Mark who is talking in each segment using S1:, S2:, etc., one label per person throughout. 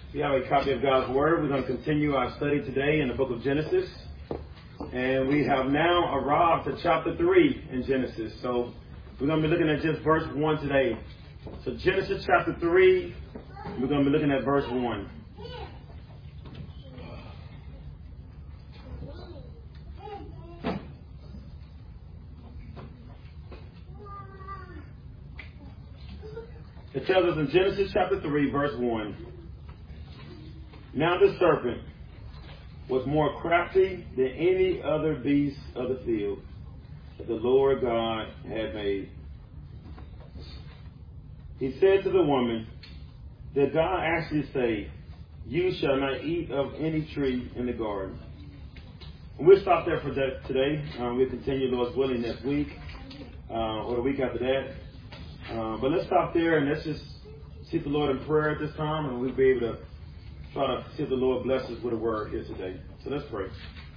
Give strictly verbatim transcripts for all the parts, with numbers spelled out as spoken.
S1: If you have a copy of God's Word, we're going to continue our study today in the book of Genesis. And we have now arrived to chapter three in Genesis. So we're going to be looking at just verse one today. So Genesis chapter three, we're going to be looking at verse one. It tells us in Genesis chapter three, verse one. Now the serpent was more crafty than any other beast of the field that the Lord God had made. He said to the woman, did God actually say, you shall not eat of any tree in the garden? And we'll stop there for that today. Um, we'll continue, Lord's willing, next week uh, or the week after that. Uh, but let's stop there and let's just seek the Lord in prayer at this time, and we'll be able to try to see if the Lord blesses with a word here today. So let's pray.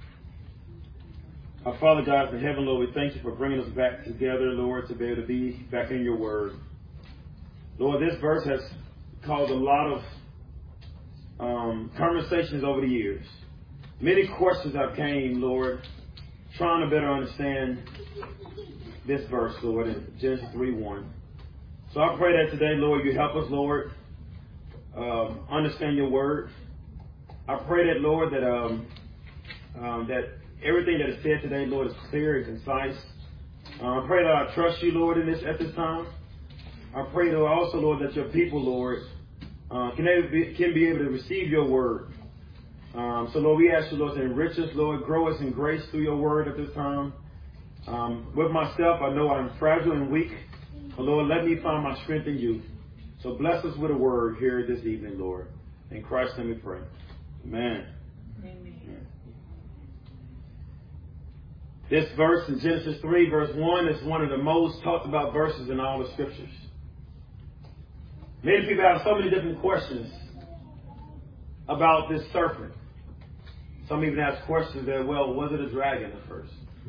S1: Our Father God in heaven, Lord, we thank you for bringing us back together, Lord, to be able to be back in your word. Lord, this verse has caused a lot of um, conversations over the years. Many questions have came, Lord, trying to better understand this verse, Lord, in Genesis three one. So I pray that today, Lord, you help us, Lord, um, understand your word. I pray that, Lord, that um, um, that everything that is said today, Lord, is clear and concise. Uh, I pray that I trust you, Lord, in this at this time. I pray, Lord, also, Lord, that your people, Lord, uh, can, be, can be able to receive your word. Um, so, Lord, we ask you, Lord, to enrich us, Lord, grow us in grace through your word at this time. Um, with myself, I know I'm fragile and weak. But Lord, let me find my strength in you. So bless us with a word here this evening, Lord. In Christ's name we pray. Amen. Amen. This verse in Genesis three, verse one, is one of the most talked about verses in all the scriptures. Many people have so many different questions about this serpent. Some even ask questions that, well, was it a dragon at first?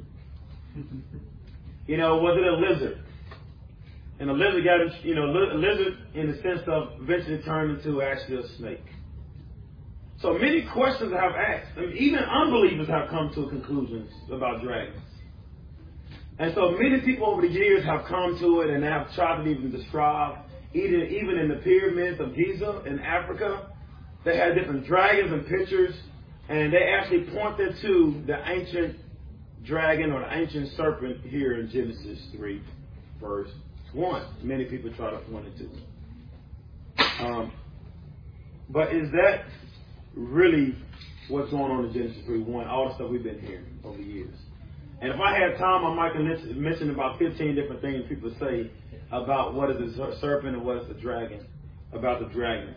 S1: You know, was it a lizard? And a lizard got, you know, a lizard in the sense of eventually turned into actually a snake. So many questions have asked. I mean, even unbelievers have come to conclusions about dragons. And so many people over the years have come to it and have tried to even describe, even, even in the pyramids of Giza in Africa, they had different dragons and pictures, and they actually pointed to the ancient dragon or the ancient serpent here in Genesis three, verse one. Many people try to point it to. Um, but is that really what's going on in Genesis three one? All the stuff we've been hearing over the years. And if I had time, I might mention about fifteen different things people say about what is the serpent and what is the dragon, about the dragon.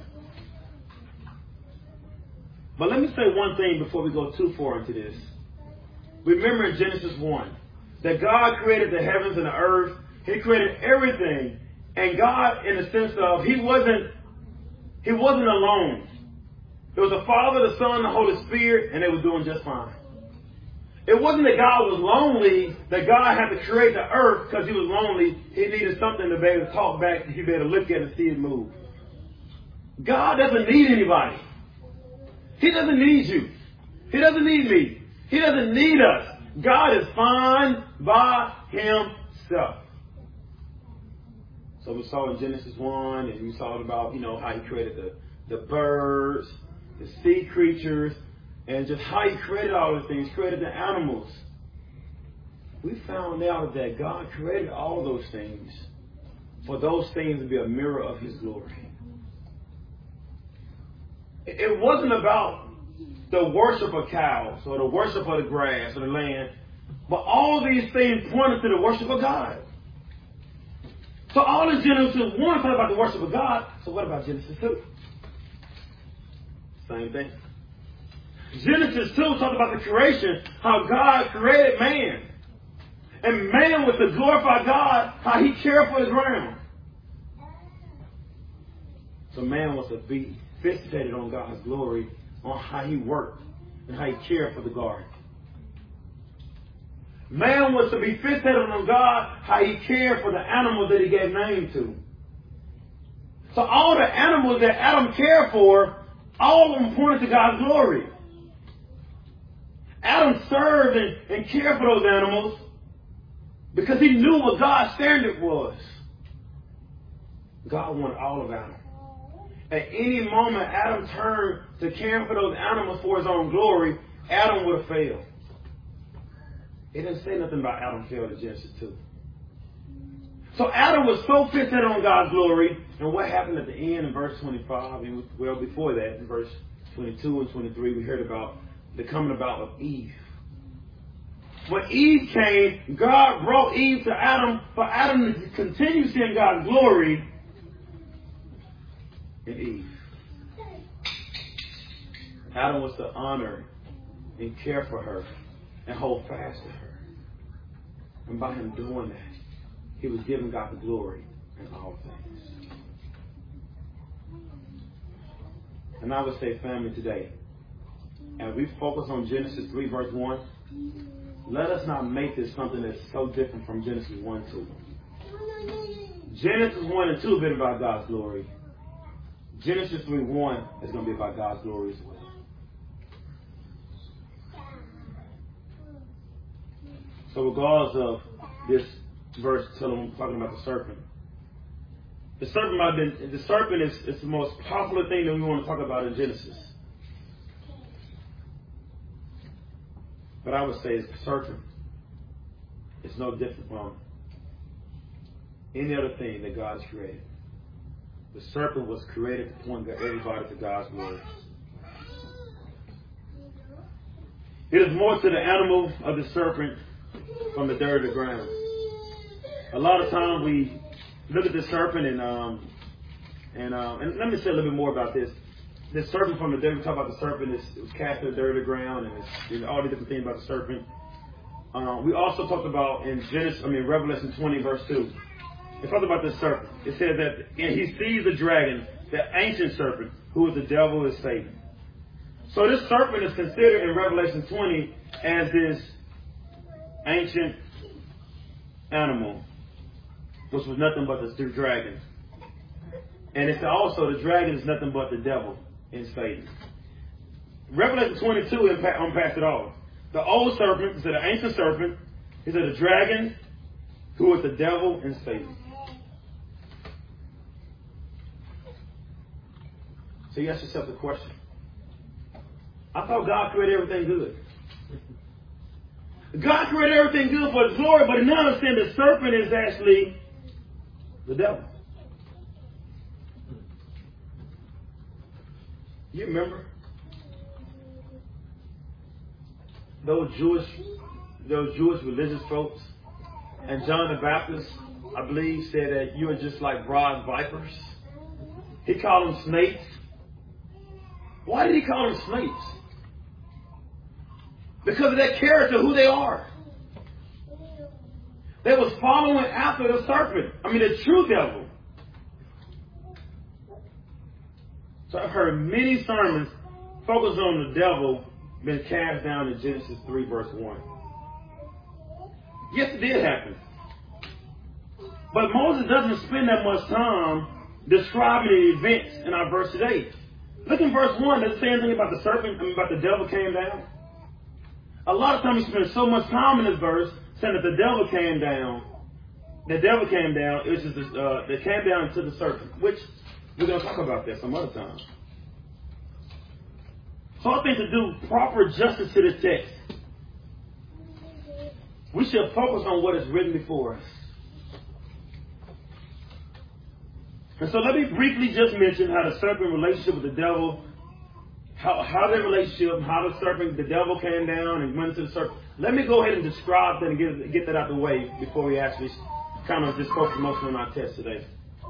S1: But let me say one thing before we go too far into this. Remember in Genesis one that God created the heavens and the earth. He created everything. And God, in the sense of, he wasn't, he wasn't alone. There was the Father, the Son, the Holy Spirit, and they were doing just fine. It wasn't that God was lonely, that God had to create the earth because he was lonely. He needed something to be able to talk back, to be able to look at and see it move. God doesn't need anybody. He doesn't need you. He doesn't need me. He doesn't need us. God is fine by himself. So we saw in Genesis one, and we saw about, you know, how he created the, the birds, the sea creatures, and just how he created all those things, created the animals. We found out that God created all those things for those things to be a mirror of his glory. It wasn't about the worship of cows or the worship of the grass or the land, but all these things pointed to the worship of God. So all in Genesis one talk about the worship of God. So what about Genesis two? Same thing. Genesis two talks about the creation, how God created man. And man was to glorify God, how he cared for the ground. So man was to be fixated on God's glory, on how he worked and how he cared for the garden. Man was to be fixated on God, how he cared for the animals that he gave name to. So all the animals that Adam cared for All of them pointed to God's glory. Adam served and, and cared for those animals because he knew what God's standard was. God wanted all of Adam. At any moment Adam turned to caring for those animals for his own glory, Adam would have failed. It didn't say nothing about Adam failed in Genesis two. So Adam was so fixated on God's glory, and what happened at the end in verse twenty-five, and well before that, in verse twenty-two and twenty-three, we heard about the coming about of Eve. When Eve came, God brought Eve to Adam for Adam to continue seeing God's glory in Eve. Adam was to honor and care for her and hold fast to her. And by him doing that, he was giving God the glory in all things. And I would say, family, today, as we focus on Genesis three, verse one, let us not make this something that's so different from Genesis one, two. Genesis one and two have been about God's glory. Genesis three, one is going to be about God's glory as well. So regardless of this verse telling, talking about the serpent, the serpent might have been, the serpent is, is the most popular thing that we want to talk about in Genesis. But I would say the serpent is no different from any other thing that God has created. The serpent was created to point everybody to God's glory. It is more to the animal of the serpent from the dirt of the ground. A lot of times we look at the serpent and um and um and let me say a little bit more about this. The serpent from the dirt, we talk about the serpent, is, it was cast in the dirt of the ground, and it's, you know, all the different things about the serpent. Um, we also talked about in Genesis, I mean Revelation twenty, verse two. It talks about the serpent. It says that and he sees the dragon, the ancient serpent, who is the devil and Satan. So this serpent is considered in Revelation twenty as this ancient animal, which was nothing but the dragon. And it's also the dragon is nothing but the devil and Satan. Revelation twenty-two unpacks it all. The old serpent is the ancient serpent. Is the dragon, who is the devil and Satan. So you ask yourself the question. I thought God created everything good. God created everything good for his glory, but now understand the serpent is actually the devil. You remember those Jewish, those Jewish religious folks, and John the Baptist, I believe, said that you are just like bronze vipers. He called them snakes. Why did he call them snakes? Because of that character, who they are. They was following after the serpent. I mean, the true devil. So I've heard many sermons focus on the devil being cast down in Genesis three, verse one. Yes, it did happen. But Moses doesn't spend that much time describing the events in our verse today. Look in verse one. Does it say anything about the serpent, I mean, about the devil came down? A lot of times we spend so much time in this verse saying that the devil came down. The devil came down. It was just uh, they came down to the serpent, which we're going to talk about that some other time. So I think to do proper justice to this text, we should focus on what is written before us. And so let me briefly just mention how the serpent relationship with the devil, how, how their relationship, how the serpent, the devil came down and went to the serpent. Let me go ahead and describe that and get, get that out of the way before we actually kind of just focus mostly on our text today.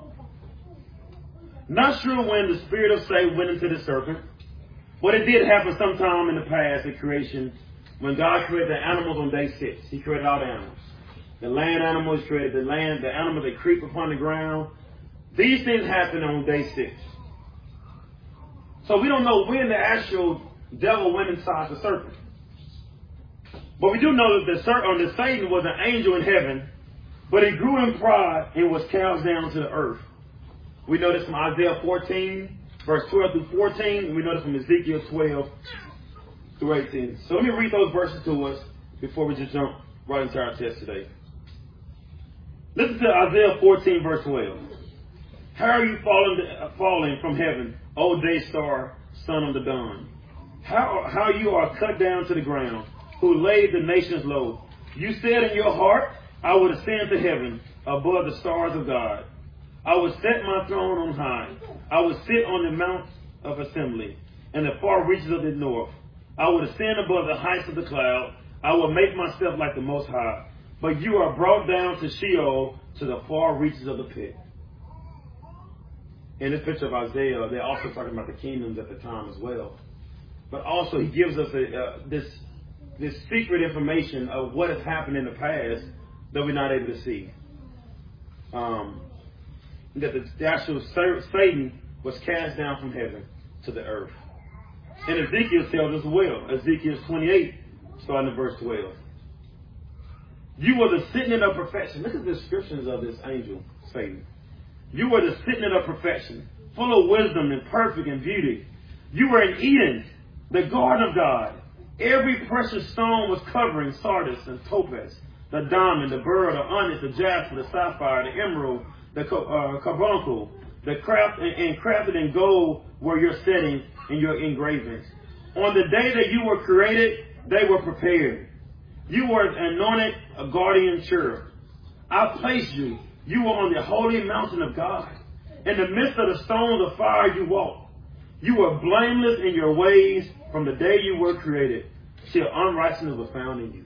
S1: Not sure when the spirit of Satan went into the serpent, but it did happen sometime in the past in creation when God created the animals on day six. He created all the animals. The land animals, He created the land, the animals that creep upon the ground. These things happen on day six. So we don't know when the actual devil went inside the serpent. But we do know that the, ser- the Satan was an angel in heaven, but he grew in pride and was cast down to the earth. We know this from Isaiah fourteen, verse twelve through fourteen, and we know this from Ezekiel twelve through eighteen. So let me read those verses to us before we just jump right into our text today. Listen to Isaiah fourteen, verse twelve. How are you falling, falling from heaven, O day star, son of the dawn? How, how you are cut down to the ground, who laid the nations low. You said in your heart, I would ascend to heaven above the stars of God. I would set my throne on high. I would sit on the mount of assembly in the far reaches of the north. I would ascend above the heights of the cloud. I will make myself like the Most High. But you are brought down to Sheol, to the far reaches of the pit. In this picture of Isaiah, they're also talking about the kingdoms at the time as well. But also he gives us a, uh, this, this secret information of what has happened in the past that we're not able to see. Um, that the, the actual Satan was cast down from heaven to the earth. And Ezekiel tells us well. Ezekiel twenty-eight, starting at verse twelve. You were the sitting of perfection. Look at the descriptions of this angel, Satan. You were the sitting of perfection, full of wisdom and perfect in beauty. You were in Eden, the garden of God. Every precious stone was covering sardis and topaz, the diamond, the beryl, the onyx, the jasper, the sapphire, the emerald, the uh, carbuncle, the craft and, and crafted in gold were your settings and your engravings. On the day that you were created, they were prepared. You were anointed a guardian cherub. I placed you. You were on the holy mountain of God. In the midst of the stones of fire you walked. You were blameless in your ways from the day you were created, till unrighteousness was found in you.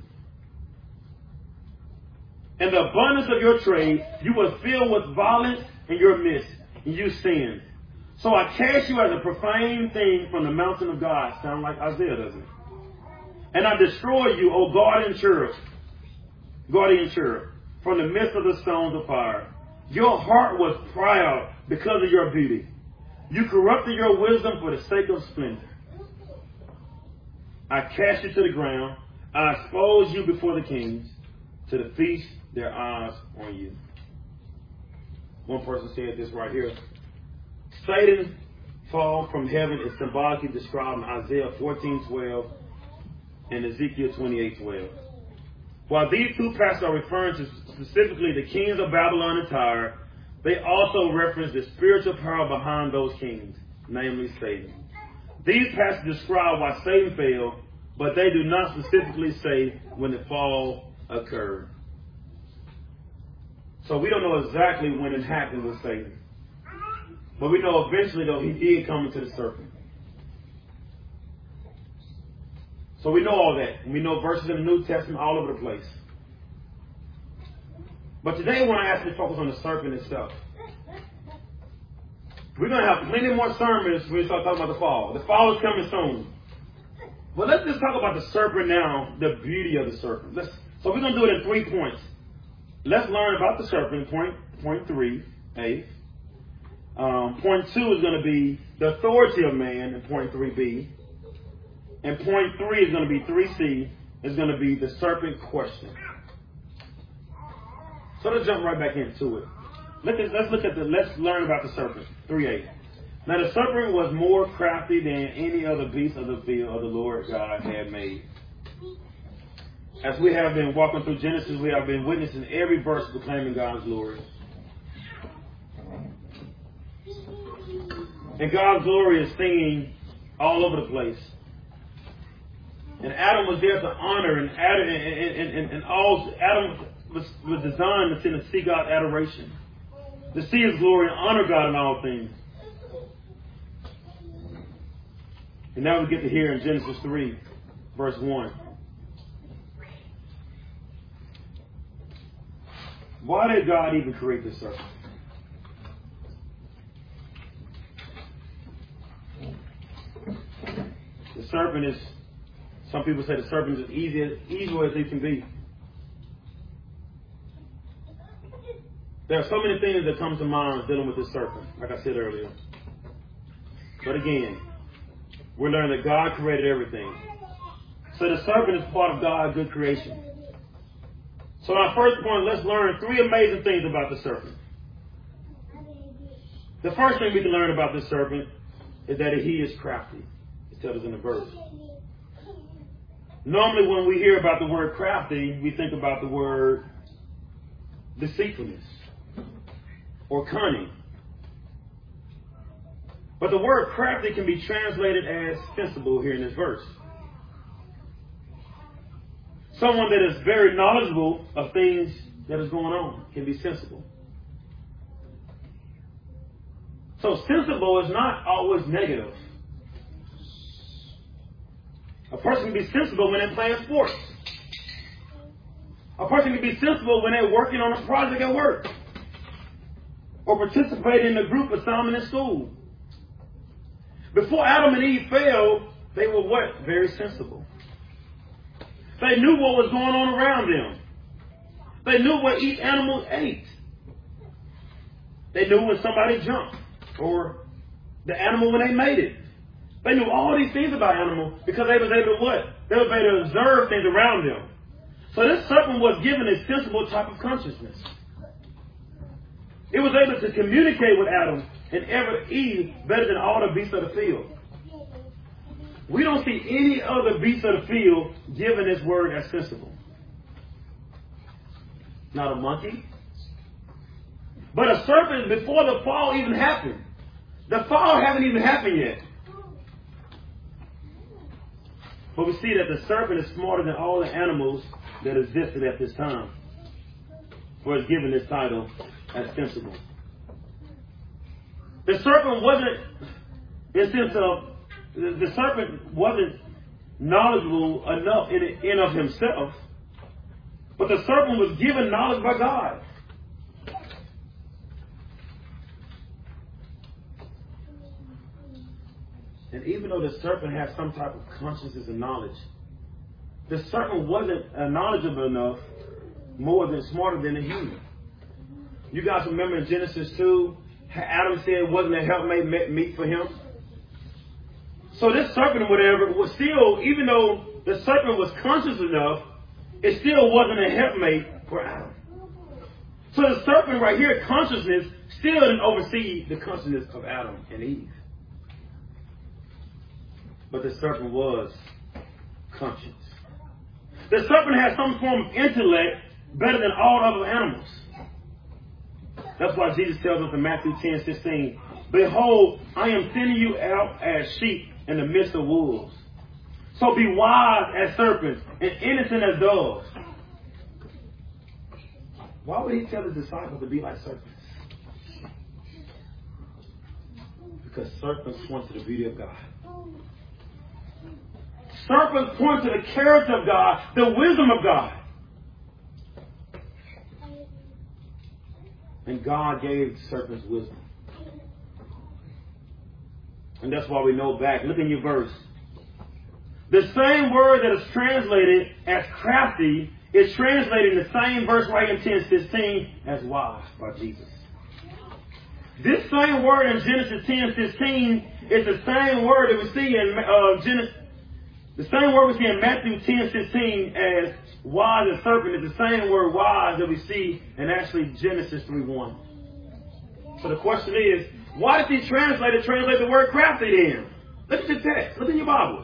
S1: In the abundance of your trade, you were filled with violence in your midst, and you sinned. So I cast you as a profane thing from the mountain of God. Sound like Isaiah, doesn't it? And I destroyed you, O guardian cherub, guardian cherub, from the midst of the stones of fire. Your heart was proud because of your beauty. You corrupted your wisdom for the sake of splendor. I cast you to the ground. I exposed you before the kings, to the feast their eyes on you. One person said this right here. Satan's fall from heaven is symbolically described in Isaiah fourteen twelve and Ezekiel twenty-eight twelve. While these two passages are referring to specifically the kings of Babylon and Tyre, they also reference the spiritual power behind those kings, namely Satan. These passages describe why Satan fell, but they do not specifically say when the fall occurred. So we don't know exactly when it happened with Satan. But we know eventually, though, he did come into the serpent. So we know all that. We know verses in the New Testament all over the place. But today I want to actually focus on the serpent itself. We're going to have plenty more sermons when we start talking about the fall. The fall is coming soon. But let's just talk about the serpent now, the beauty of the serpent. Let's, so we're going to do it in three points. Let's learn about the serpent, point, point three, A. Um, point two is going to be the authority of man, in point three B. And point three is going to be three C, is going to be the serpent question. So let's jump right back into it. Look at, let's look at the, let's learn about the serpent, three A. Now the serpent was more crafty than any other beast of the field of the Lord God had made. As we have been walking through Genesis, we have been witnessing every verse proclaiming God's glory. And God's glory is singing all over the place. And Adam was there to honor, and Adam, and, and, and, and all Adam was, was designed to, to see God's adoration, to see His glory and honor God in all things. And now we get to hear in Genesis three, verse one. Why did God even create this serpent? The serpent is, some people say the serpent is as easy, evil as it can be. There are so many things that come to mind dealing with this serpent, like I said earlier. But again, we're learning that God created everything. So the serpent is part of God's good creation. So our first point, let's learn three amazing things about the serpent. The first thing we can learn about this serpent is that he is crafty. It tells us in the verse. Normally when we hear about the word crafty, we think about the word deceitfulness or cunning. But the word crafty can be translated as sensible here in this verse. Someone that is very knowledgeable of things that is going on can be sensible. So sensible is not always negative. A person can be sensible when they're playing sports. A person can be sensible when they're working on a project at work. Or participating in a group assignment in school. Before Adam and Eve fell, they were what? Very sensible. They knew what was going on around them. They knew what each animal ate. They knew when somebody jumped. Or the animal when they made it. They knew all these things about animals because they was able to what? They were able to observe things around them. So this serpent was given a sensible type of consciousness. It was able to communicate with Adam and ever Eve better than all the beasts of the field. We don't see any other beast of the field given this word as sensible. Not a monkey. But a serpent before the fall even happened. The fall haven't even happened yet. But we see that the serpent is smarter than all the animals that existed at this time. For it's given this title as sensible. The serpent wasn't, in the sense of, the, the serpent wasn't knowledgeable enough in and of himself. But the serpent was given knowledge by God. And even though the serpent had some type of consciousness and knowledge, the serpent wasn't uh, knowledgeable enough, more than smarter than a human. You guys remember in Genesis two, Adam said it wasn't a helpmate meet for him? So this serpent or whatever was still, even though the serpent was conscious enough, it still wasn't a helpmate for Adam. So the serpent right here, consciousness, still didn't oversee the consciousness of Adam and Eve. But the serpent was conscious. The serpent had some form of intellect better than all other animals. That's why Jesus tells us in Matthew ten sixteen, behold, I am sending you out as sheep in the midst of wolves. So be wise as serpents and innocent as doves. Why would he tell his disciples to be like serpents? Because serpents point to the beauty of God. Serpents point to the character of God, the wisdom of God. And God gave serpents wisdom. And that's why we know back. Look in your verse. The same word that is translated as crafty is translated in the same verse right in ten sixteen as wise by Jesus. This same word in Genesis ten sixteen is the same word that we see in uh, Genesis. The same word we see in Matthew ten sixteen as wise as serpent is the same word wise that we see in actually Genesis three one. So the question is, why did these translators translate the word crafty then? Look at your text. Look in your Bibles.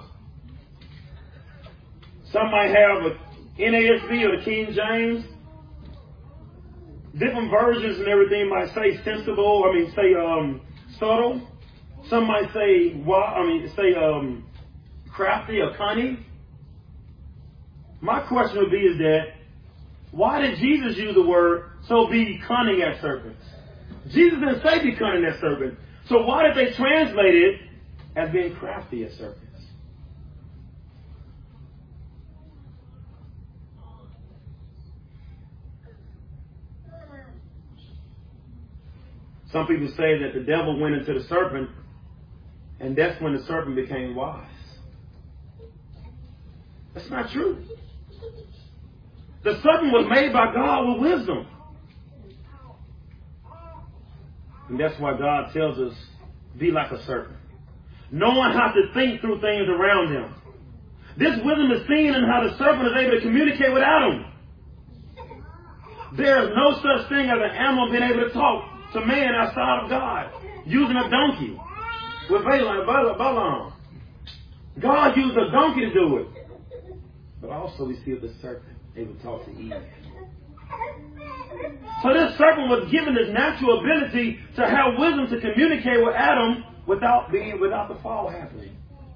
S1: Some might have a N A S B or the King James. Different versions and everything might say sensible, I mean say um, subtle. Some might say, well, I mean say um, crafty or cunning. My question would be is that, why did Jesus use the word, so be cunning as serpents? Jesus didn't say be cunning as serpents. So why did they translate it as being crafty as serpents? Some people say that the devil went into the serpent, and that's when the serpent became wise. That's not true. The serpent was made by God with wisdom. And that's why God tells us, be like a serpent. Knowing how to think through things around him. This wisdom is seen in how the serpent is able to communicate with Adam. There is no such thing as an animal being able to talk to man outside of God, using a donkey. with Balaam. Balaam. God used a donkey to do it. But also we see the serpent able to talk to Eve. So this serpent was given this natural ability to have wisdom to communicate with Adam without being without the fall happening.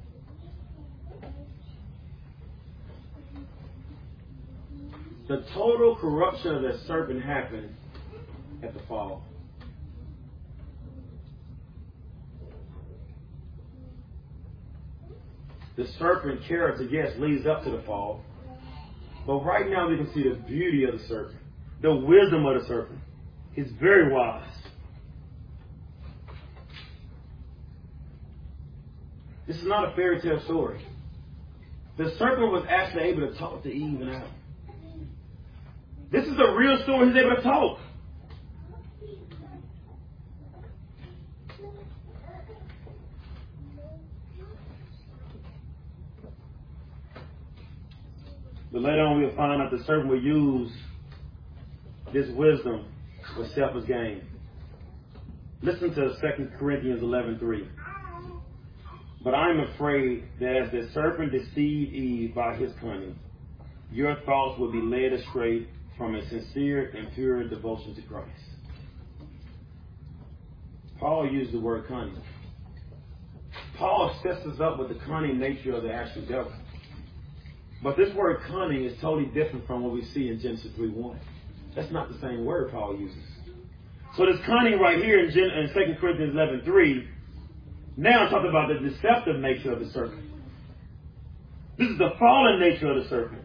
S1: The total corruption of that serpent happened at the fall. The serpent character, yes, leads up to the fall. But right now we can see the beauty of the serpent, the wisdom of the serpent. He's very wise. This is not a fairy tale story. The serpent was actually able to talk to Eve and Adam. This is a real story. He's able to talk. But later on we'll find out the serpent will use this wisdom for selfish gain. Listen to Second Corinthians eleven three. But I am afraid that as the serpent deceived Eve by his cunning, your thoughts will be led astray from a sincere and pure devotion to Christ. Paul used the word cunning. Paul sets us up with the cunning nature of the actual devil. But this word cunning is totally different from what we see in Genesis three one. That's not the same word Paul uses. So this cunning right here in, Gen- in Second Corinthians eleven three, now I'm talking about the deceptive nature of the serpent. This is the fallen nature of the serpent.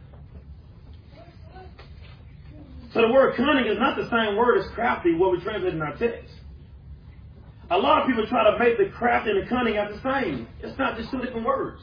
S1: So the word cunning is not the same word as crafty, what we translate in our text. A lot of people try to make the crafty and the cunning out the same. It's not just two different words.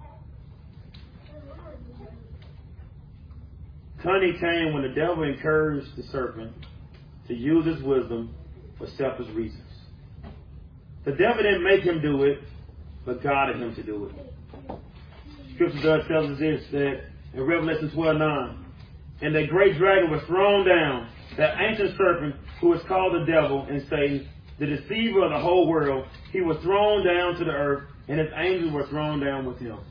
S1: Cunning came when the devil encouraged the serpent to use his wisdom for selfish reasons. The devil didn't make him do it, but guided him to do it. Scripture does tell us this, that in Revelation twelve nine, and the great dragon was thrown down, that ancient serpent who is called the devil and Satan, the deceiver of the whole world. He was thrown down to the earth, and his angels were thrown down with him.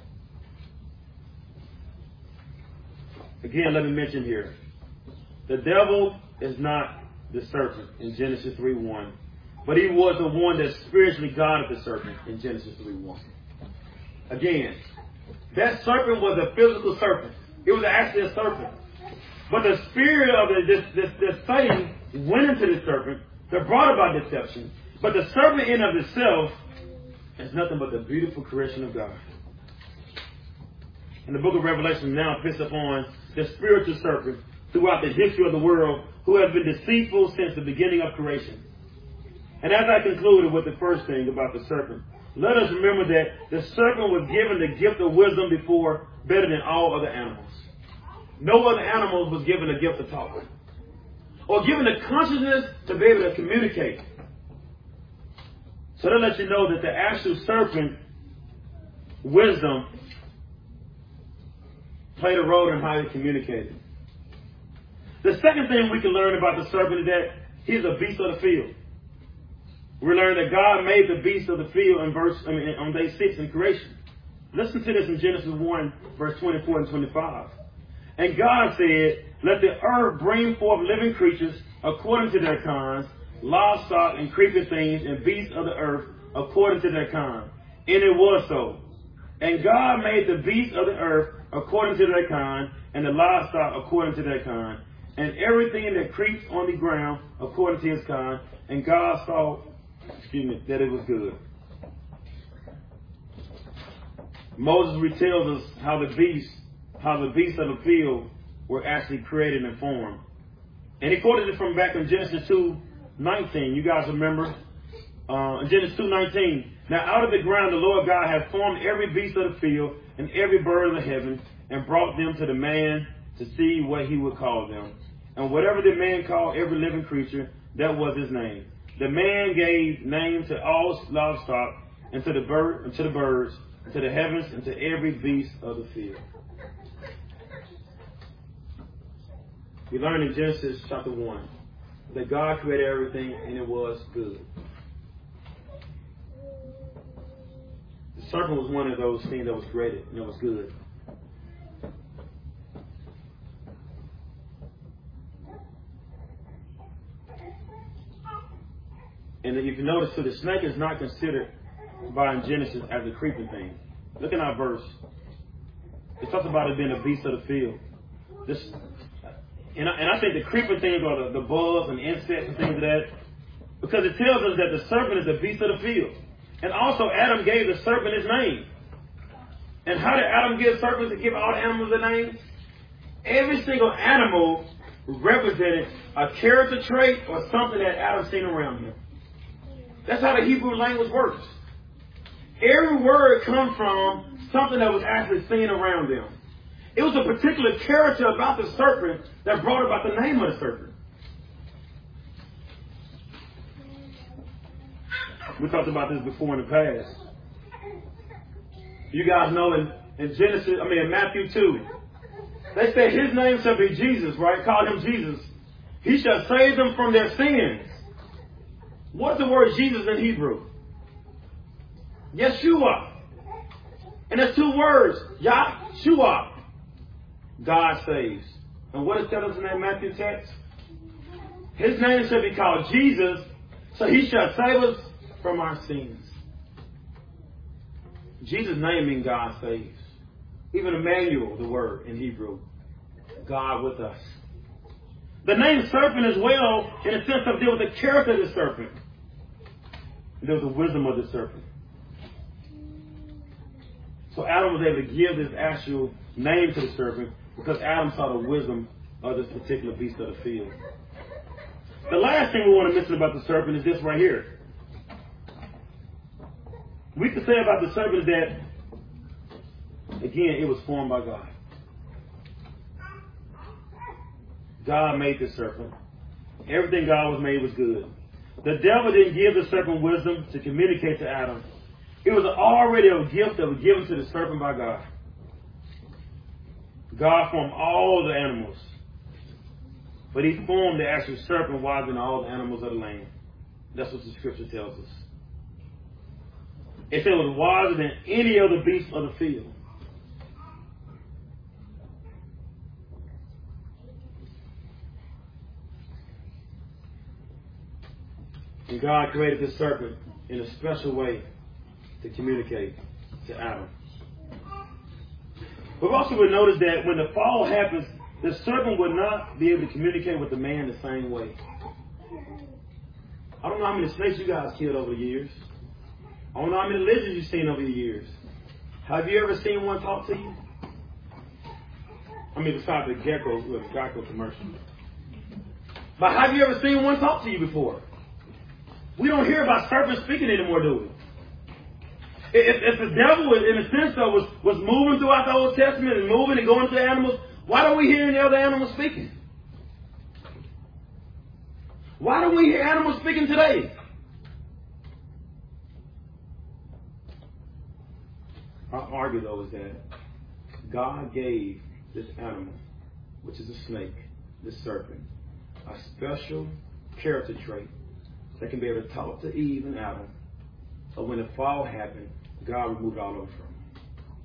S1: Again, let me mention here, the devil is not the serpent in Genesis three one, but he was the one that spiritually guided the serpent in Genesis three one. Again, that serpent was a physical serpent. It was actually a serpent. But the spirit of the, this, this, this Satan went into the serpent that brought about deception. But the serpent in of itself is nothing but the beautiful creation of God. And the book of Revelation now picks up on the spiritual serpent throughout the history of the world, who has been deceitful since the beginning of creation. And as I concluded with the first thing about the serpent, let us remember that the serpent was given the gift of wisdom before, better than all other animals. No other animal was given the gift of talking, or given the consciousness to be able to communicate. So that lets you know that the actual serpent wisdom played a role in how he communicated. The second thing we can learn about the serpent is that he's a beast of the field. We learn that God made the beast of the field in verse I mean, on day six in creation. Listen to this in Genesis one, verse twenty-four and twenty-five. And God said, let the earth bring forth living creatures according to their kinds, livestock and creeping things and beasts of the earth according to their kind. And it was so. And God made the beasts of the earth according to their kind, and the livestock according to their kind, and everything that creeps on the ground according to his kind. And God saw, excuse me, that it was good. Moses retells us how the beasts, how the beasts of the field were actually created and formed. And he quoted it from back in Genesis two nineteen. You guys remember? Uh, in Genesis two nineteen. Now out of the ground the Lord God had formed every beast of the field and every bird of the heaven, and brought them to the man to see what he would call them. And whatever the man called every living creature, that was his name. The man gave names to all livestock, and to the bird, and to the birds, and to the heavens, and to every beast of the field. We learn in Genesis chapter one that God created everything and it was good. The serpent was one of those things that was created and it was good. And if you notice, so the snake is not considered by in Genesis as a creeping thing. Look at our verse. It talks about it being a beast of the field. This, and, I, and I think the creeping things are the, the bugs and insects and things of that, because it tells us that the serpent is the beast of the field. And also Adam gave the serpent his name. And how did Adam give serpents to give all the animals their names? Every single animal represented a character trait or something that Adam seen around him. That's how the Hebrew language works. Every word comes from something that was actually seen around them. It was a particular character about the serpent that brought about the name of the serpent. We talked about this before in the past. You guys know in, in Genesis, I mean in Matthew two, they said his name shall be Jesus, right? Call him Jesus. He shall save them from their sins. What's the word Jesus in Hebrew? Yeshua. And there's two words. Yahshua. God saves. And what is telling us in that Matthew text? His name shall be called Jesus, so he shall save us from our sins. Jesus' name means God saves. Even Emmanuel, the word in Hebrew. God with us. The name serpent as well, in a sense of deal with the character of the serpent. There was the wisdom of the serpent. So Adam was able to give this actual name to the serpent because Adam saw the wisdom of this particular beast of the field. The last thing we want to mention about the serpent is this right here. We can say about the serpent that, again, it was formed by God. God made the serpent. Everything God was made was good. The devil didn't give the serpent wisdom to communicate to Adam. It was already a gift that was given to the serpent by God. God formed all the animals. But he formed the actual serpent wiser than all the animals of the land. That's what the scripture tells us. It said it was wiser than any other beast of the field. And God created this serpent in a special way to communicate to Adam. But also we notice that when the fall happens, the serpent would not be able to communicate with the man the same way. I don't know how many snakes you guys killed over the years. I don't know how many lizards you've seen over the years. Have you ever seen one talk to you? I mean, besides the gecko, the Geico commercial. But have you ever seen one talk to you before? We don't hear about serpents speaking anymore, do we? If, if the devil, in a sense, though, was, was moving throughout the Old Testament and moving and going to animals, why don't we hear any other animals speaking? Why don't we hear animals speaking today? Our argue, though, is that God gave this animal, which is a snake, this serpent, a special character trait that can be able to talk to Eve and Adam. But when the fall happened, God removed all of it from them.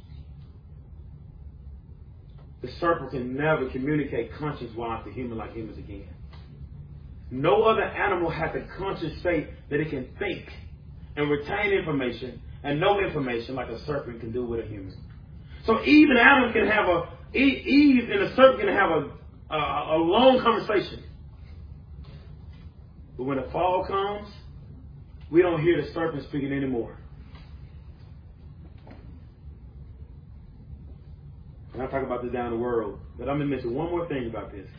S1: The serpent can never communicate conscience-wise to human like humans again. No other animal has a conscious state that it can think and retain information and know information like a serpent can do with a human. So Eve and Adam can have a, Eve and a serpent can have a, a, a long conversation. But when the fall comes, we don't hear the serpent speaking anymore. And I'll talk about this down the world, but I'm going to mention one more thing about this.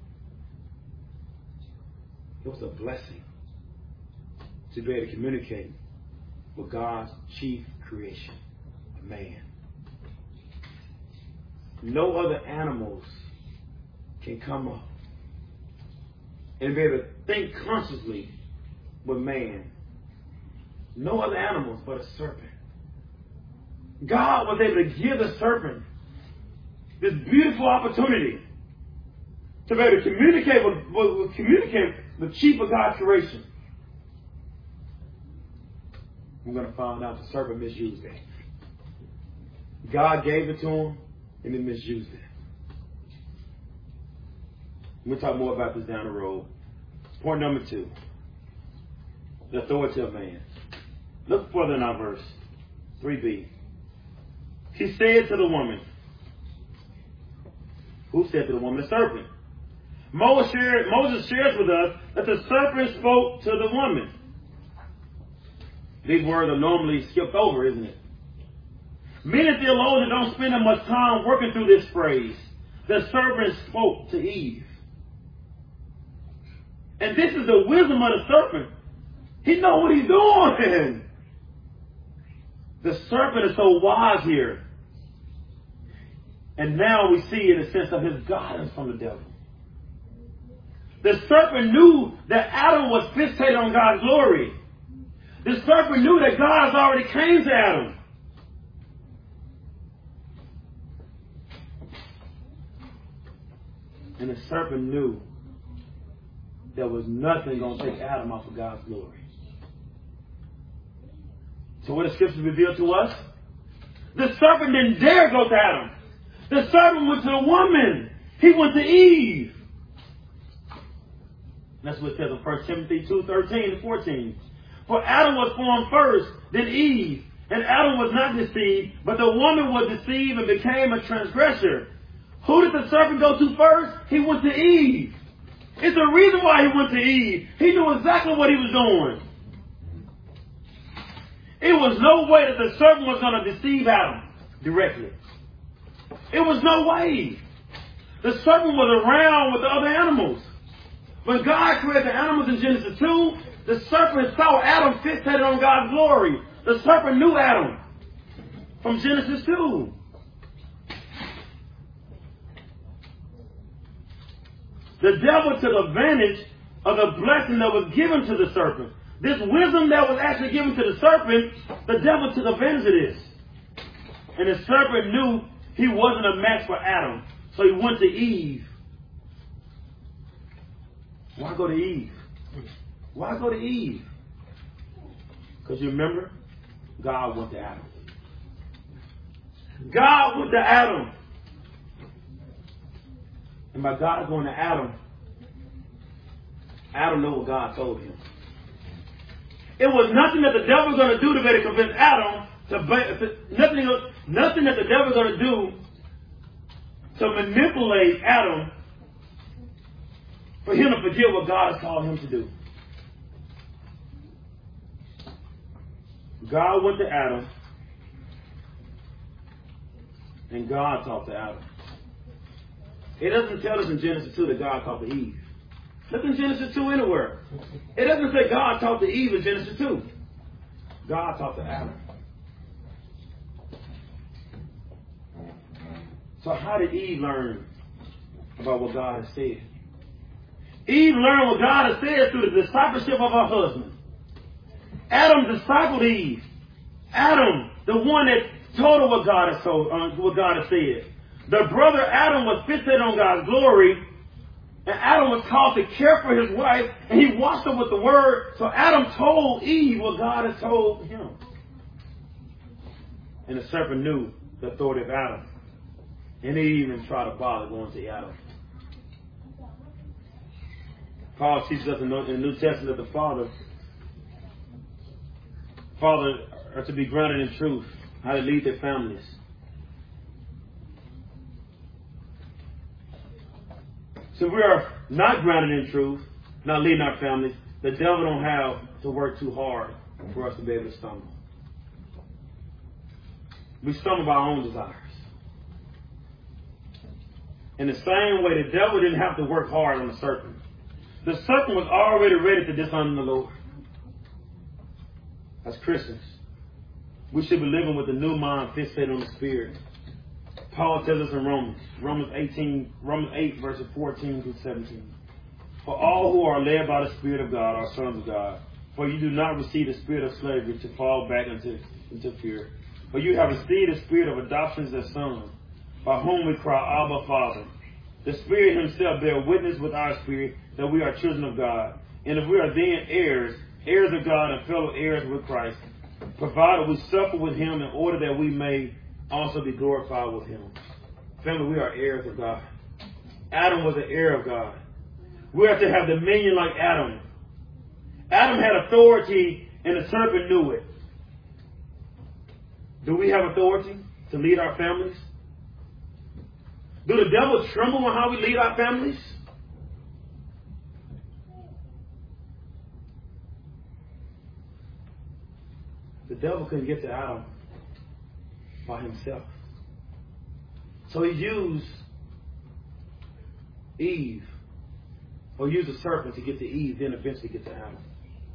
S1: It was a blessing to be able to communicate with God's chief creation, a man. No other animals can come up and be able to think consciously with man. No other animals but a serpent. God was able to give the serpent this beautiful opportunity to be able to communicate with, with, with communicate the chief of God's creation. We're going to find out the serpent misused that. God gave it to him, and he misused it. We'll talk more about this down the road. Point number two. The authority of man. Look further in our verse. three b. He said to the woman. Who said to the woman? The serpent. Moses, shared, Moses shares with us that the serpent spoke to the woman. These words are normally skipped over, isn't it? Many theologians don't spend that much time working through this phrase. The serpent spoke to Eve. And this is the wisdom of the serpent. He knows what he's doing. The serpent is so wise here. And now we see in the sense of his guidance from the devil. The serpent knew that Adam was fixated on God's glory. The serpent knew that God has already came to Adam. And the serpent knew there was nothing going to take Adam off of God's glory. So what the scriptures reveal to us? The serpent didn't dare go to Adam. The serpent went to the woman. He went to Eve. That's what it says in First Timothy two, thirteen and fourteen. For Adam was formed first, then Eve. And Adam was not deceived, but the woman was deceived and became a transgressor. Who did the serpent go to first? He went to Eve. It's the reason why he went to Eve. He knew exactly what he was doing. It was no way that the serpent was going to deceive Adam directly. It was no way. The serpent was around with the other animals. When God created the animals in Genesis two, the serpent saw Adam fixated on God's glory. The serpent knew Adam from Genesis two. The devil took advantage of the blessing that was given to the serpent. This wisdom that was actually given to the serpent, the devil took advantage of this. And the serpent knew he wasn't a match for Adam. So he went to Eve. Why go to Eve? Why go to Eve? Because you remember, God went to Adam. God went to Adam. And by God going to Adam, Adam knew what God told him. It was nothing that the devil was going to do to better convince Adam to, to nothing, nothing that the devil was going to do to manipulate Adam for him to forget what God has called him to do. God went to Adam, and God talked to Adam. It doesn't tell us in Genesis two that God talked to Eve. Look in Genesis two anywhere. It doesn't say God talked to Eve in Genesis two. God talked to Adam. So how did Eve learn about what God has said? Eve learned what God has said through the discipleship of her husband. Adam discipled Eve. Adam, the one that told her what God has told, uh, what God has said. The brother Adam was fixated on God's glory, and Adam was called to care for his wife, and he watched her with the word. So Adam told Eve what God had told him. And the serpent knew the authority of Adam. And he even tried to bother going to Adam. Paul teaches us in the New Testament that the Father, Father are to be grounded in truth, how to lead their families. So we are not grounded in truth, not leading our families. The devil don't have to work too hard for us to be able to stumble. We stumble by our own desires. In the same way, the devil didn't have to work hard on the serpent. The serpent was already ready to dishonor the Lord. As Christians, we should be living with a new mind fixated on the Spirit. Paul tells us in Romans, Romans eighteen, Romans eight, verses fourteen through seventeen. For all who are led by the Spirit of God are sons of God. For you do not receive the spirit of slavery to fall back into, into fear. For you have received the spirit of adoption as sons, by whom we cry, Abba, Father. The Spirit himself bears witness with our spirit that we are children of God. And if we are then heirs, heirs of God and fellow heirs with Christ, provided we suffer with him in order that we may also be glorified with him. Family, we are heirs of God. Adam was an heir of God. We have to have dominion like Adam. Adam had authority and the serpent knew it. Do we have authority to lead our families? Do the devil tremble on how we lead our families? The devil couldn't get to Adam by himself. So he used Eve, or used the serpent to get to Eve, then eventually get to Adam.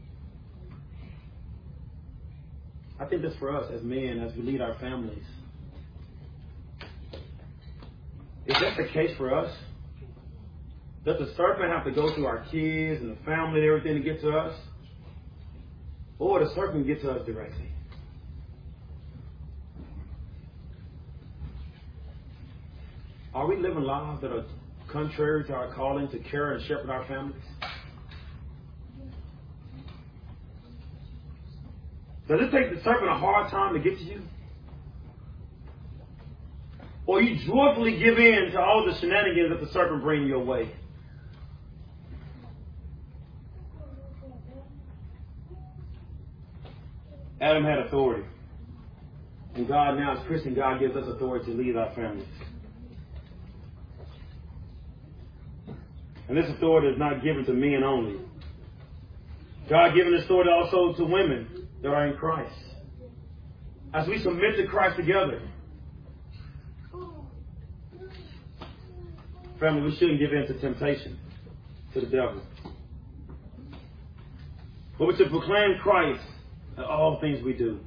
S1: I think that's for us as men, as we lead our families. Is that the case for us? Does the serpent have to go through our kids and the family and everything to get to us? Or the serpent get to us directly? Are we living lives that are contrary to our calling to care and shepherd our families? Does it take the serpent a hard time to get to you? Or you joyfully give in to all the shenanigans that the serpent brings your way? Adam had authority. And God now, as Christian, God gives us authority to lead our families. And this authority is not given to men only. God given this authority also to women that are in Christ. As we submit to Christ together. Family, we shouldn't give in to temptation, to the devil. But we should proclaim Christ in all things we do.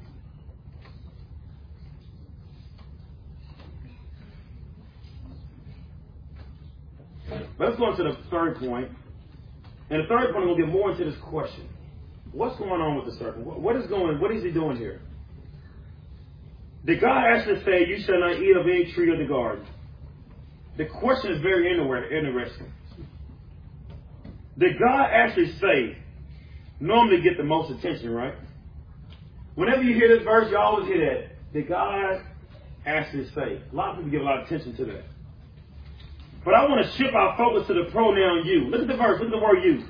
S1: Let's go on to the third point. And the third point, we'll get more into this question. What's going on with the serpent? What is going, what is he doing here? Did God actually say, you shall not eat of any tree of the garden? The question is very interesting. Did God actually say, normally get the most attention, right? Whenever you hear this verse, you always hear that. Did God actually say? A lot of people give a lot of attention to that. But I want to shift our focus to the pronoun you. Look at the verse. Look at the word you.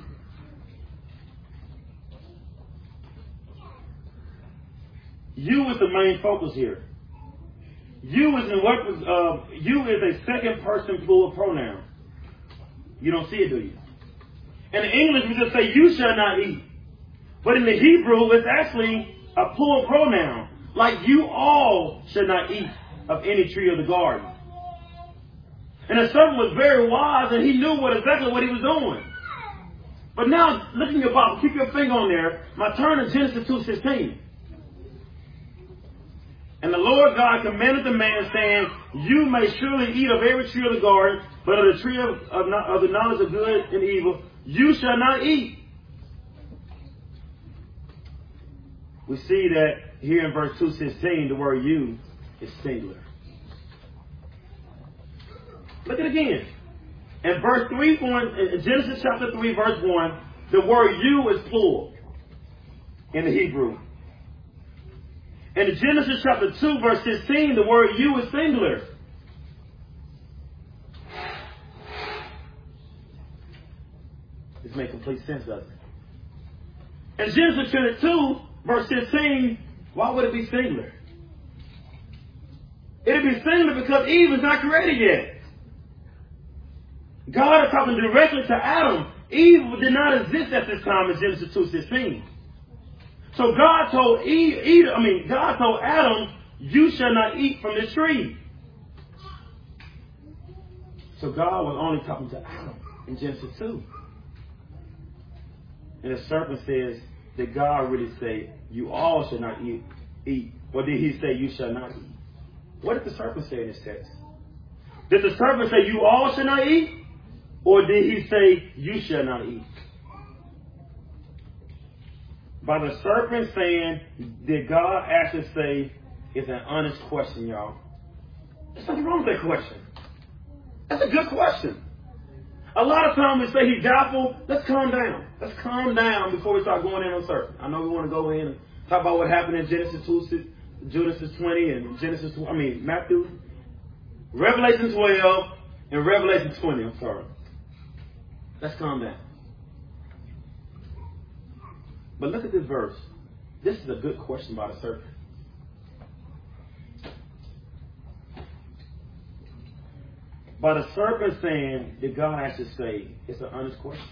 S1: You is the main focus here. You is in what uh, you is a second person plural pronoun. You don't see it, do you? In English, we just say you shall not eat. But in the Hebrew, it's actually a plural pronoun. Like you all should not eat of any tree of the garden. And the serpent was very wise, and he knew what exactly what he was doing. But now, look in your Bible. Keep your finger on there. My turn to Genesis two sixteen. And the Lord God commanded the man, saying, you may surely eat of every tree of the garden, but of the tree of, of, of the knowledge of good and evil, you shall not eat. We see that here in verse two sixteen, the word you is singular. Look at it again. In verse three, in Genesis chapter three, verse one, the word you is plural in the Hebrew. In Genesis chapter two, verse sixteen, the word you is singular. This makes complete sense, doesn't it? In Genesis chapter two, verse sixteen, why would it be singular? It'd be singular because Eve is not created yet. God is talking directly to Adam. Eve did not exist at this time in Genesis two sixteen. So God told Eve, Eve, I mean, God told Adam, you shall not eat from this tree. So God was only talking to Adam in Genesis two. And the serpent says, did God really say, you all shall not eat, eat? Or did he say, you shall not eat? What did the serpent say in this text? Did the serpent say, you all shall not eat? Or did he say, you shall not eat? By the serpent saying, did God actually say, it's an honest question, y'all. There's nothing wrong with that question. That's a good question. A lot of times we say he's doubtful. Let's calm down. Let's calm down before we start going in on serpent. I know we want to go in and talk about what happened in Genesis two, Genesis twenty and Genesis, I mean, Matthew, Revelation twelve and Revelation twenty. I'm sorry. Let's calm down. But look at this verse. This is a good question by the serpent. By the serpent saying, did God actually say? It's an honest question.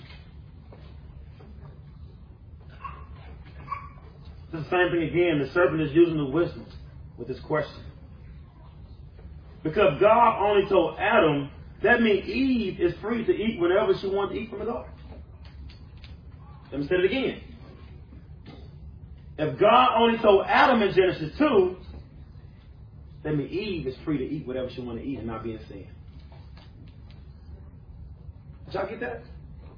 S1: It's the same thing again. The serpent is using the wisdom with this question. Because God only told Adam, that means Eve is free to eat whenever she wants to eat from the garden. Let me say it again. If God only told Adam in Genesis two, that means Eve is free to eat whatever she wants to eat and not be in sin. Did y'all get that?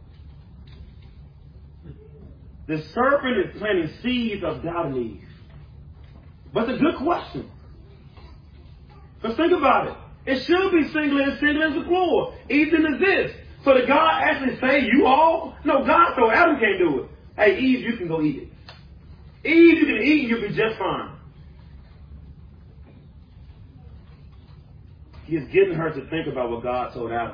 S1: The serpent is planting seeds of doubt in Eve. But it's a good question. Because think about it. It should be singular and singular as the plural. Eve didn't exist. So did God actually say, you all? No, God told Adam can't do it. Hey, Eve, you can go eat it. Eve, you can eat and you'll be just fine. He is getting her to think about what God told Adam.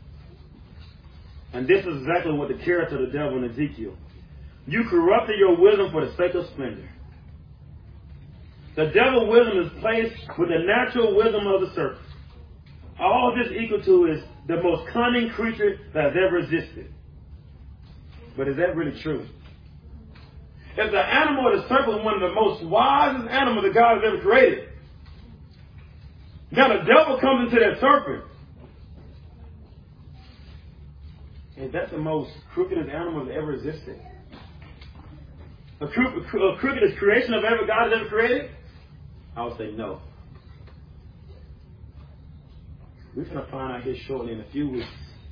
S1: And this is exactly what the character of the devil in Ezekiel. You corrupted your wisdom for the sake of splendor. The devil's wisdom is placed with the natural wisdom of the serpent. All this equal to is the most cunning creature that has ever existed. But is that really true? If the animal of the serpent is one of the most wisest animals that God has ever created, now the devil comes into that serpent. Is that the most crookedest animal that ever existed? A, cro- a crookedest creation of ever God has ever created? I would say no. We're going to find out here shortly in a few weeks.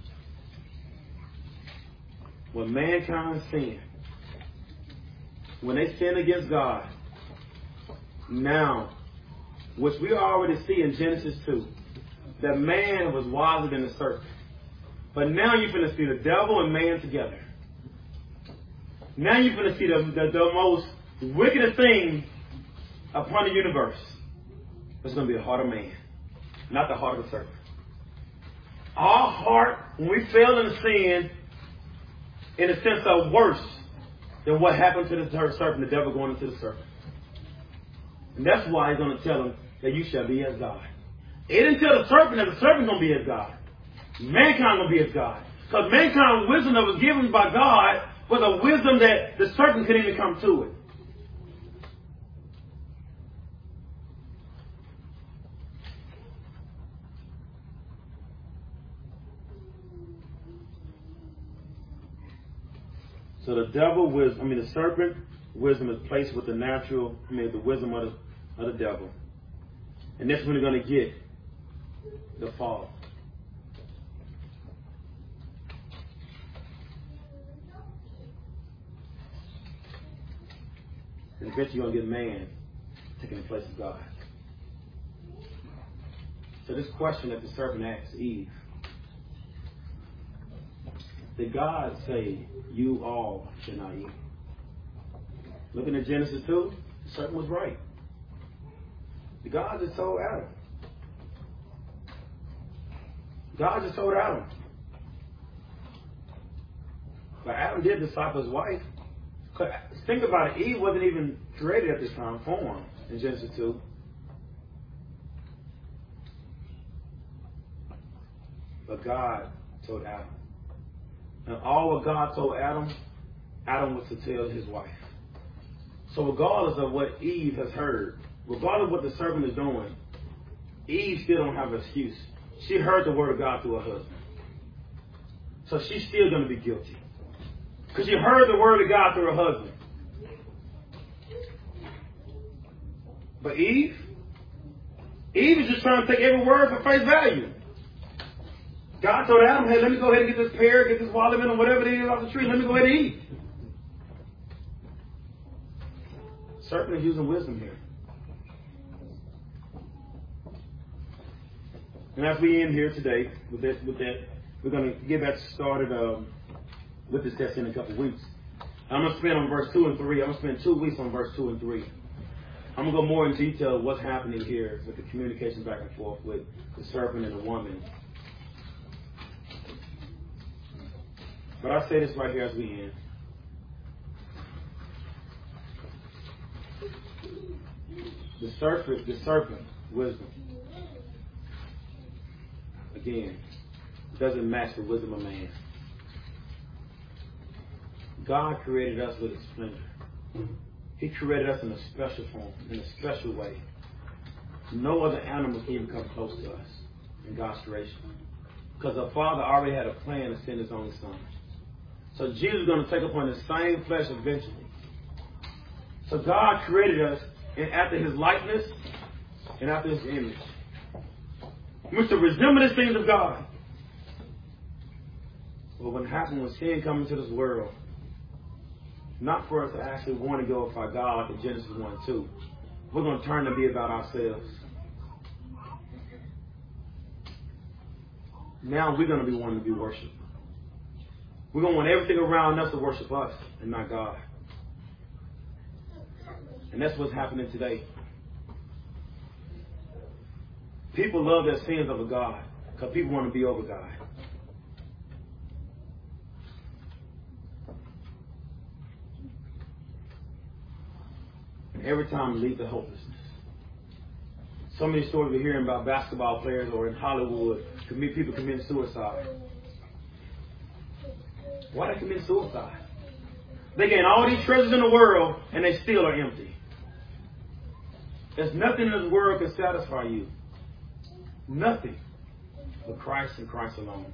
S1: When mankind sinned, when they sinned against God, now, which we already see in Genesis two, that man was wiser than the serpent. But now you're going to see the devil and man together. Now you're going to see the, the, the most wickedest thing upon the universe. It's going to be the heart of man, not the heart of the serpent. Our heart, when we fail in sin, in a sense, are worse than what happened to the serpent, the devil going into the serpent. And that's why he's going to tell him that you shall be as God. He didn't tell the serpent that the serpent's going to be as God. Mankind will be as God. Because mankind's wisdom that was given by God was a wisdom that the serpent couldn't even come to it. So the devil wisdom, I mean the serpent wisdom is placed with the natural, I mean the wisdom of the, of the devil. And that's when you're going to get the fall. And eventually you're going to get man taking the place of God. So this question that the serpent asked Eve, did God say, you all shall not eat? Looking at Genesis two, the serpent was right. God just told Adam. God just told Adam. But Adam did disciple his wife. Think about it, Eve wasn't even created at this time, formed in Genesis two. But God told Adam. And all what God told Adam, Adam was to tell his wife. So regardless of what Eve has heard, regardless of what the serpent is doing, Eve still don't have an excuse. She heard the word of God through her husband. So she's still going to be guilty. Because she heard the word of God through her husband. But Eve, Eve is just trying to take every word for face value. God told Adam, hey, let me go ahead and get this pear, get this watermelon, or whatever it is off the tree. Let me go ahead and eat. Serpent is using wisdom here. And as we end here today with that, with that we're going to get back started um, with this test in a couple of weeks. I'm going to spend on verse two and three. I'm going to spend two weeks on verse two and three. I'm going to go more in detail of what's happening here with the communication back and forth with the serpent and the woman. But I say this right here as we end. The serpent, the serpent, wisdom, again, doesn't match the wisdom of man. God created us with a splendor. He created us in a special form, in a special way. No other animal can even come close to us in God's creation. Because our Father already had a plan to send His only Son. So Jesus is going to take upon the same flesh eventually. So God created us in, after His likeness and after His image. Which to resemble the things of God. But what happened when sin came into this world, not for us to actually want to glorify God like in Genesis one and two. We're going to turn to be about ourselves. Now we're going to be wanting to be worshipped. We're going to want everything around us to worship us and not God. And that's what's happening today. People love their sins over God because people want to be over God. And every time it leads to hopelessness. So many stories we're hearing about basketball players or in Hollywood, people committing suicide. Why they commit suicide? They gain all these treasures in the world and they still are empty. There's nothing in this world can satisfy you. Nothing but Christ and Christ alone.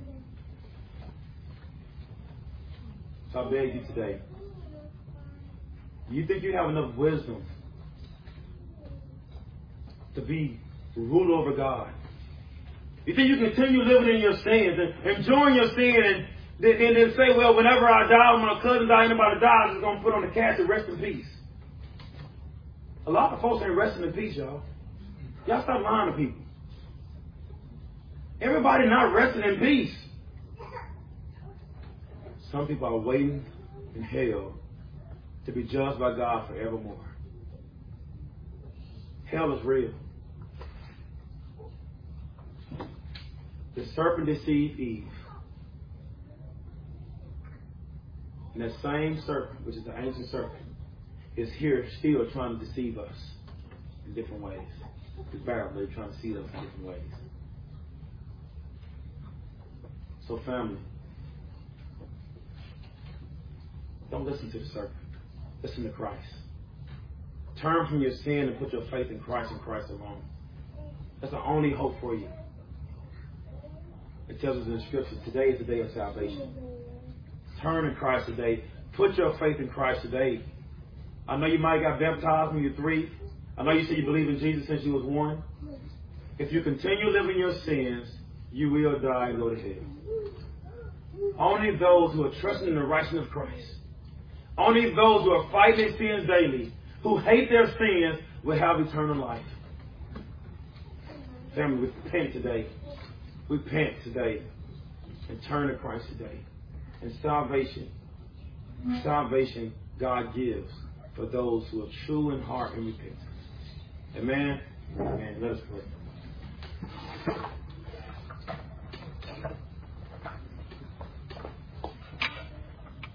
S1: So I beg you today, you think you have enough wisdom to be ruled over God? You think you continue living in your sins and enjoying your sin and then, then, then say, well, whenever I die, when my cousin die, anybody dies, I'm just going to put on the casket, rest in peace. A lot of folks ain't resting in peace, y'all. Y'all stop lying to people. Everybody not resting in peace. Some people are waiting in hell to be judged by God forevermore. Hell is real. The serpent deceived Eve. And that same serpent, which is the ancient serpent, is here still trying to deceive us in different ways. It's barely trying to deceive us in different ways. So family, don't listen to the serpent. Listen to Christ. Turn from your sin and put your faith in Christ and Christ alone. That's the only hope for you. It tells us in the scriptures, today is the day of salvation. Turn in Christ today. Put your faith in Christ today. I know you might have got baptized when you were three. I know you said you believe in Jesus since you was one. If you continue living your sins, you will die and go to hell. Only those who are trusting in the righteousness of Christ, only those who are fighting their sins daily, who hate their sins, will have eternal life. Family, repent today. Repent today and turn to Christ today. And salvation, salvation God gives for those who are true in heart and repentance. Amen. Amen. Let us pray.